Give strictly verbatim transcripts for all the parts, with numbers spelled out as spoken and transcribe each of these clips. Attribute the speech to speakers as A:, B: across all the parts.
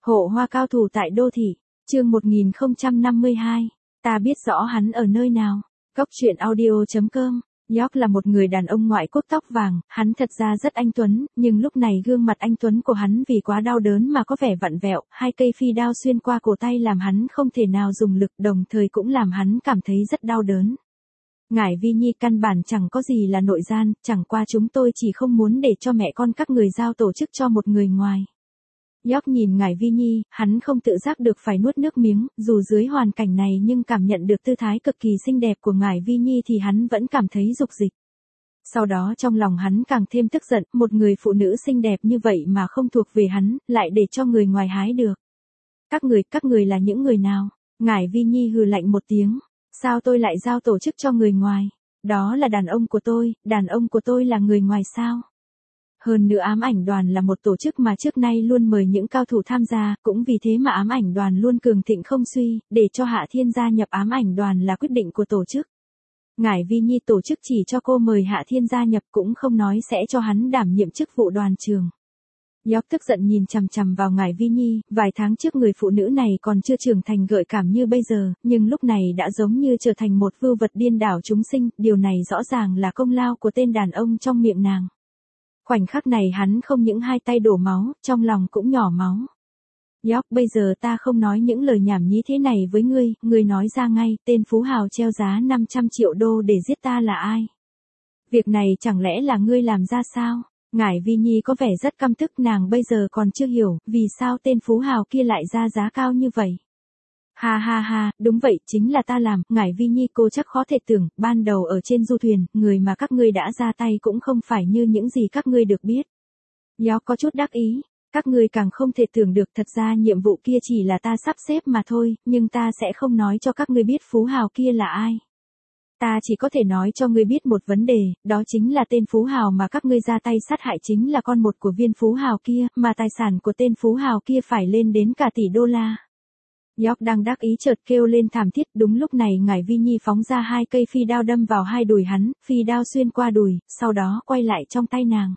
A: Hộ hoa cao thủ tại đô thị, chương một nghìn không trăm năm mươi hai, ta biết rõ hắn ở nơi nào. Góc truyện audio chấm com. York là một người đàn ông ngoại quốc tóc vàng, hắn thật ra rất anh tuấn, nhưng lúc này gương mặt anh tuấn của hắn vì quá đau đớn mà có vẻ vặn vẹo, hai cây phi đao xuyên qua cổ tay làm hắn không thể nào dùng lực, đồng thời cũng làm hắn cảm thấy rất đau đớn. Ngải Vi Nhi, căn bản chẳng có gì là nội gian, chẳng qua chúng tôi chỉ không muốn để cho mẹ con các người giao tổ chức cho một người ngoài. York nhìn Ngải Vi Nhi, hắn không tự giác được phải nuốt nước miếng, dù dưới hoàn cảnh này nhưng cảm nhận được tư thái cực kỳ xinh đẹp của Ngải Vi Nhi thì hắn vẫn cảm thấy dục dịch. Sau đó trong lòng hắn càng thêm tức giận, một người phụ nữ xinh đẹp như vậy mà không thuộc về hắn, lại để cho người ngoài hái được. Các người, các người là những người nào? Ngải Vi Nhi hừ lạnh một tiếng, sao tôi lại giao tổ chức cho người ngoài? Đó là đàn ông của tôi, đàn ông của tôi là người ngoài sao? Hơn nữa ám ảnh đoàn là một tổ chức mà trước nay luôn mời những cao thủ tham gia, cũng vì thế mà ám ảnh đoàn luôn cường thịnh không suy, để cho Hạ Thiên gia nhập ám ảnh đoàn là quyết định của tổ chức. Ngải Vi Nhi, tổ chức chỉ cho cô mời Hạ Thiên gia nhập cũng không nói sẽ cho hắn đảm nhiệm chức vụ đoàn trường. York tức giận nhìn chằm chằm vào Ngải Vi Nhi, vài tháng trước người phụ nữ này còn chưa trưởng thành gợi cảm như bây giờ, nhưng lúc này đã giống như trở thành một vưu vật điên đảo chúng sinh, điều này rõ ràng là công lao của tên đàn ông trong miệng nàng. Khoảnh khắc này hắn không những hai tay đổ máu, trong lòng cũng nhỏ máu. York, bây giờ ta không nói những lời nhảm nhí thế này với ngươi, ngươi nói ra ngay, tên phú hào treo giá năm trăm triệu đô để giết ta là ai? Việc này chẳng lẽ là ngươi làm ra sao? Ngải Vi Nhi có vẻ rất căm tức, nàng bây giờ còn chưa hiểu, vì sao tên phú hào kia lại ra giá cao như vậy. Ha ha ha, đúng vậy, chính là ta làm. Ngải Vi Nhi, cô chắc khó thể tưởng, ban đầu ở trên du thuyền, người mà các ngươi đã ra tay cũng không phải như những gì các ngươi được biết. York có chút đắc ý, các ngươi càng không thể tưởng được, thật ra nhiệm vụ kia chỉ là ta sắp xếp mà thôi, nhưng ta sẽ không nói cho các ngươi biết phú hào kia là ai. Ta chỉ có thể nói cho ngươi biết một vấn đề, đó chính là tên phú hào mà các ngươi ra tay sát hại chính là con một của viên phú hào kia, mà tài sản của tên phú hào kia phải lên đến cả tỷ đô la. York đang đắc ý chợt kêu lên thảm thiết, đúng lúc này Ngải Vi Nhi phóng ra hai cây phi đao đâm vào hai đùi hắn, phi đao xuyên qua đùi, sau đó quay lại trong tay nàng.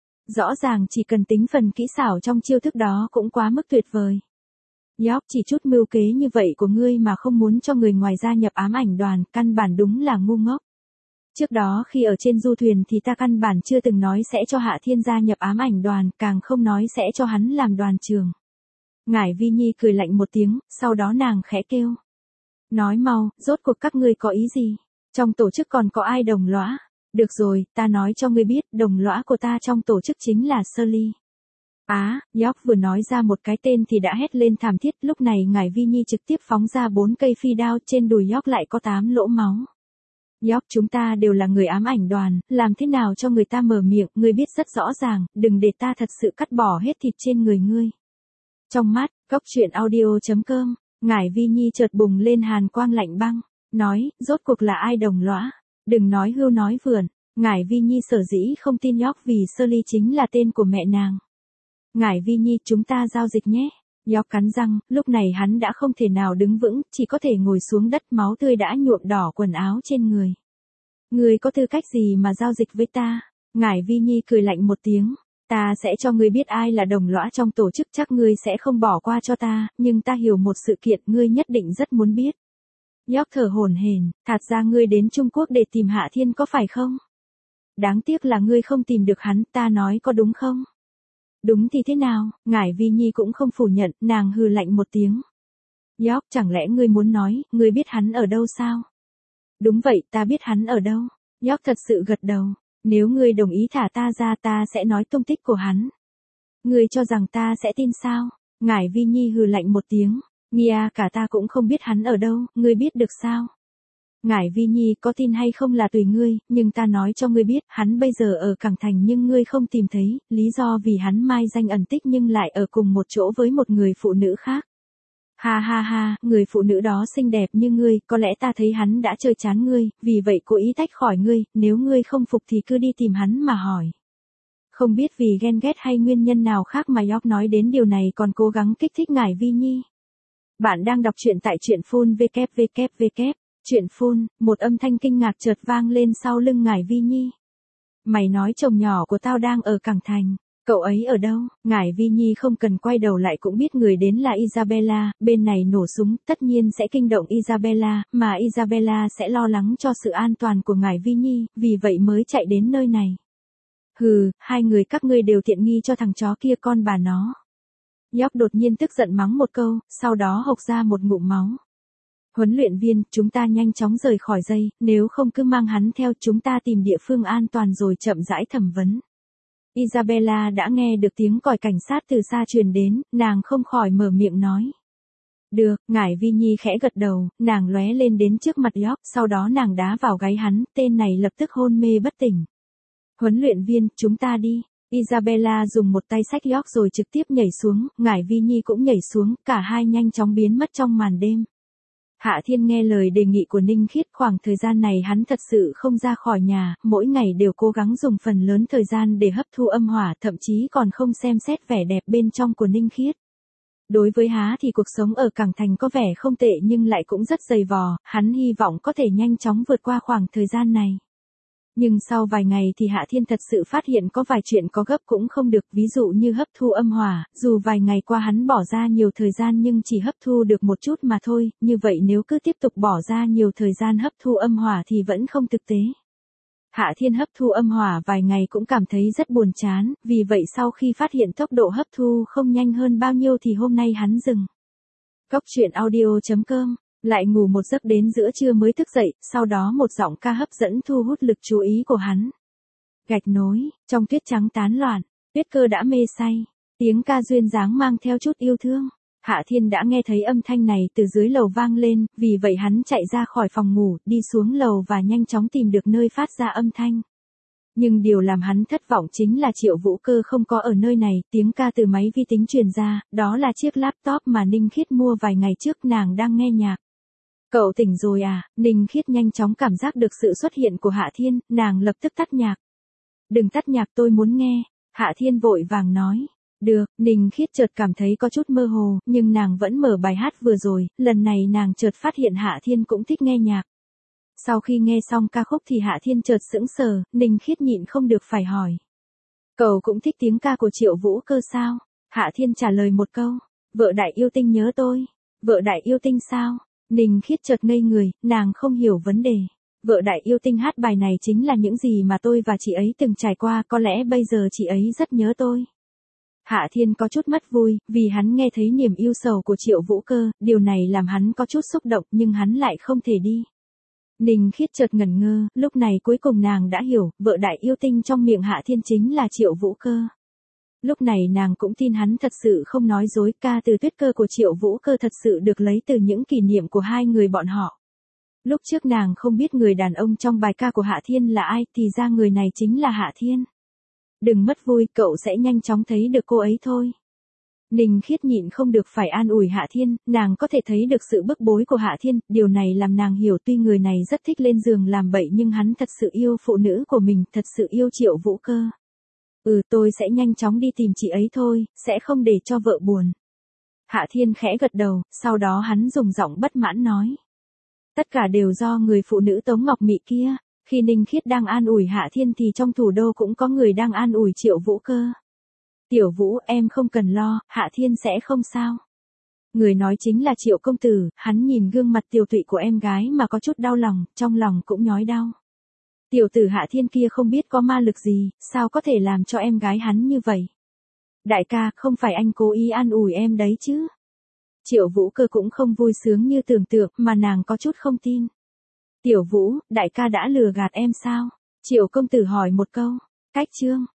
A: Rõ ràng chỉ cần tính phần kỹ xảo trong chiêu thức đó cũng quá mức tuyệt vời. York, chỉ chút mưu kế như vậy của ngươi mà không muốn cho người ngoài gia nhập ám ảnh đoàn, căn bản đúng là ngu ngốc. Trước đó khi ở trên du thuyền thì ta căn bản chưa từng nói sẽ cho Hạ Thiên gia nhập ám ảnh đoàn, càng không nói sẽ cho hắn làm đoàn trưởng. Ngải Vi Nhi cười lạnh một tiếng, sau đó nàng khẽ kêu. Nói mau, rốt cuộc các ngươi có ý gì? Trong tổ chức còn có ai đồng lõa? Được rồi, ta nói cho ngươi biết, đồng lõa của ta trong tổ chức chính là Shirley. Á, à, York vừa nói ra một cái tên thì đã hét lên thảm thiết, lúc này Ngải Vi Nhi trực tiếp phóng ra bốn cây phi đao, trên đùi York lại có tám lỗ máu. York, chúng ta đều là người ám ảnh đoàn, làm thế nào cho người ta mở miệng, ngươi biết rất rõ ràng, đừng để ta thật sự cắt bỏ hết thịt trên người ngươi. Trong mắt, góc truyện audio chấm com, Ngải Vi Nhi chợt bùng lên hàn quang lạnh băng, nói, rốt cuộc là ai đồng lõa? Đừng nói hưu nói vượn. Ngải Vi Nhi sở dĩ không tin York vì Shirley chính là tên của mẹ nàng. Ngải Vi Nhi, chúng ta giao dịch nhé. York cắn răng, lúc này hắn đã không thể nào đứng vững, chỉ có thể ngồi xuống đất, máu tươi đã nhuộm đỏ quần áo trên người. Ngươi có tư cách gì mà giao dịch với ta? Ngải Vi Nhi cười lạnh một tiếng. Ta sẽ cho ngươi biết ai là đồng lõa trong tổ chức, chắc ngươi sẽ không bỏ qua cho ta, nhưng ta hiểu một sự kiện ngươi nhất định rất muốn biết. York thở hổn hển, thật ra ngươi đến Trung Quốc để tìm Hạ Thiên có phải không? Đáng tiếc là ngươi không tìm được hắn, ta nói có đúng không? Đúng thì thế nào? Ngải Vi Nhi cũng không phủ nhận, nàng hừ lạnh một tiếng. York, chẳng lẽ ngươi muốn nói, ngươi biết hắn ở đâu sao? Đúng vậy, ta biết hắn ở đâu. York thật sự gật đầu. Nếu ngươi đồng ý thả ta ra, ta sẽ nói tung tích của hắn. Ngươi cho rằng ta sẽ tin sao? Ngải Vi Nhi hừ lạnh một tiếng. Mia, cả ta cũng không biết hắn ở đâu, ngươi biết được sao? Ngải Vi Nhi, có tin hay không là tùy ngươi, nhưng ta nói cho ngươi biết, hắn bây giờ ở Cảng Thành nhưng ngươi không tìm thấy, lý do vì hắn mai danh ẩn tích nhưng lại ở cùng một chỗ với một người phụ nữ khác. Ha ha ha, người phụ nữ đó xinh đẹp như ngươi, có lẽ ta thấy hắn đã chơi chán ngươi, vì vậy cố ý tách khỏi ngươi, nếu ngươi không phục thì cứ đi tìm hắn mà hỏi. Không biết vì ghen ghét hay nguyên nhân nào khác mà York nói đến điều này còn cố gắng kích thích Ngải Vi Nhi. Bạn đang đọc truyện tại truyện phun vê kép vê kép vê kép. Truyện phun, một âm thanh kinh ngạc chợt vang lên sau lưng Ngải Vi Nhi. Mày nói chồng nhỏ của tao đang ở Cảng Thành. Cậu ấy ở đâu? Ngải Vi Nhi không cần quay đầu lại cũng biết người đến là Isabella, bên này nổ súng, tất nhiên sẽ kinh động Isabella, mà Isabella sẽ lo lắng cho sự an toàn của Ngải Vi Nhi, vì vậy mới chạy đến nơi này. Hừ, hai người các ngươi đều tiện nghi cho thằng chó kia con bà nó. York đột nhiên tức giận mắng một câu, sau đó hộc ra một ngụm máu. Huấn luyện viên, chúng ta nhanh chóng rời khỏi dây, nếu không cứ mang hắn theo chúng ta tìm địa phương an toàn rồi chậm rãi thẩm vấn. Isabella đã nghe được tiếng còi cảnh sát từ xa truyền đến, nàng không khỏi mở miệng nói. Được, Ngải Vi Nhi khẽ gật đầu, nàng lóe lên đến trước mặt York, sau đó nàng đá vào gáy hắn, tên này lập tức hôn mê bất tỉnh. Huấn luyện viên, chúng ta đi. Isabella dùng một tay xách York rồi trực tiếp nhảy xuống, Ngải Vi Nhi cũng nhảy xuống, cả hai nhanh chóng biến mất trong màn đêm. Hạ Thiên nghe lời đề nghị của Ninh Khiết, khoảng thời gian này hắn thật sự không ra khỏi nhà, mỗi ngày đều cố gắng dùng phần lớn thời gian để hấp thu âm hỏa, thậm chí còn không xem xét vẻ đẹp bên trong của Ninh Khiết. Đối với Há thì cuộc sống ở Cảng Thành có vẻ không tệ nhưng lại cũng rất dày vò, hắn hy vọng có thể nhanh chóng vượt qua khoảng thời gian này. Nhưng sau vài ngày thì Hạ Thiên thật sự phát hiện có vài chuyện có gấp cũng không được, ví dụ như hấp thu âm hỏa, dù vài ngày qua hắn bỏ ra nhiều thời gian nhưng chỉ hấp thu được một chút mà thôi, như vậy nếu cứ tiếp tục bỏ ra nhiều thời gian hấp thu âm hỏa thì vẫn không thực tế. Hạ Thiên hấp thu âm hỏa vài ngày cũng cảm thấy rất buồn chán, vì vậy sau khi phát hiện tốc độ hấp thu không nhanh hơn bao nhiêu thì hôm nay hắn dừng. Cốc truyện audio chấm com lại ngủ một giấc đến giữa trưa mới thức dậy, sau đó một giọng ca hấp dẫn thu hút lực chú ý của hắn. Gạch nối, trong tuyết trắng tán loạn, Tuyết Cơ đã mê say, tiếng ca duyên dáng mang theo chút yêu thương. Hạ Thiên đã nghe thấy âm thanh này từ dưới lầu vang lên, vì vậy hắn chạy ra khỏi phòng ngủ, đi xuống lầu và nhanh chóng tìm được nơi phát ra âm thanh. Nhưng điều làm hắn thất vọng chính là Triệu Vũ Cơ không có ở nơi này, tiếng ca từ máy vi tính truyền ra, đó là chiếc laptop mà Ninh Khiết mua vài ngày trước, nàng đang nghe nhạc. Cậu tỉnh rồi à? Ninh Khiết nhanh chóng cảm giác được sự xuất hiện của Hạ Thiên, nàng lập tức tắt nhạc. Đừng tắt nhạc, tôi muốn nghe. Hạ Thiên vội vàng nói. Được, Ninh Khiết chợt cảm thấy có chút mơ hồ, nhưng nàng vẫn mở bài hát vừa rồi, lần này nàng chợt phát hiện Hạ Thiên cũng thích nghe nhạc. Sau khi nghe xong ca khúc thì Hạ Thiên chợt sững sờ, Ninh Khiết nhịn không được phải hỏi. Cậu cũng thích tiếng ca của Triệu Vũ Cơ sao? Hạ Thiên trả lời một câu. Vợ đại yêu tinh nhớ tôi. Vợ đại yêu tinh sao? Ninh Khiết chợt ngây người, nàng không hiểu vấn đề. Vợ đại yêu tinh hát bài này chính là những gì mà tôi và chị ấy từng trải qua, có lẽ bây giờ chị ấy rất nhớ tôi. Hạ Thiên có chút mất vui, vì hắn nghe thấy niềm yêu sầu của Triệu Vũ Cơ, điều này làm hắn có chút xúc động nhưng hắn lại không thể đi. Ninh Khiết chợt ngẩn ngơ, lúc này cuối cùng nàng đã hiểu, vợ đại yêu tinh trong miệng Hạ Thiên chính là Triệu Vũ Cơ. Lúc này nàng cũng tin hắn thật sự không nói dối, ca từ Tuyết Cơ của Triệu Vũ Cơ thật sự được lấy từ những kỷ niệm của hai người bọn họ. Lúc trước nàng không biết người đàn ông trong bài ca của Hạ Thiên là ai, thì ra người này chính là Hạ Thiên. Đừng mất vui, cậu sẽ nhanh chóng thấy được cô ấy thôi. Ninh Khiết nhịn không được phải an ủi Hạ Thiên, nàng có thể thấy được sự bức bối của Hạ Thiên, điều này làm nàng hiểu tuy người này rất thích lên giường làm bậy nhưng hắn thật sự yêu phụ nữ của mình, thật sự yêu Triệu Vũ Cơ. Ừ, tôi sẽ nhanh chóng đi tìm chị ấy thôi, sẽ không để cho vợ buồn. Hạ Thiên khẽ gật đầu, sau đó hắn dùng giọng bất mãn nói. Tất cả đều do người phụ nữ Tống Ngọc Mị kia, khi Ninh Khiết đang an ủi Hạ Thiên thì trong thủ đô cũng có người đang an ủi Triệu Vũ Cơ. Tiểu Vũ, em không cần lo, Hạ Thiên sẽ không sao. Người nói chính là Triệu công tử, hắn nhìn gương mặt tiều tụy của em gái mà có chút đau lòng, trong lòng cũng nhói đau. Tiểu tử Hạ Thiên kia không biết có ma lực gì, sao có thể làm cho em gái hắn như vậy. Đại ca, không phải anh cố ý an ủi em đấy chứ. Triệu Vũ Cơ cũng không vui sướng như tưởng tượng, mà nàng có chút không tin. Tiểu Vũ, đại ca đã lừa gạt em sao? Triệu công tử hỏi một câu. Cách chương.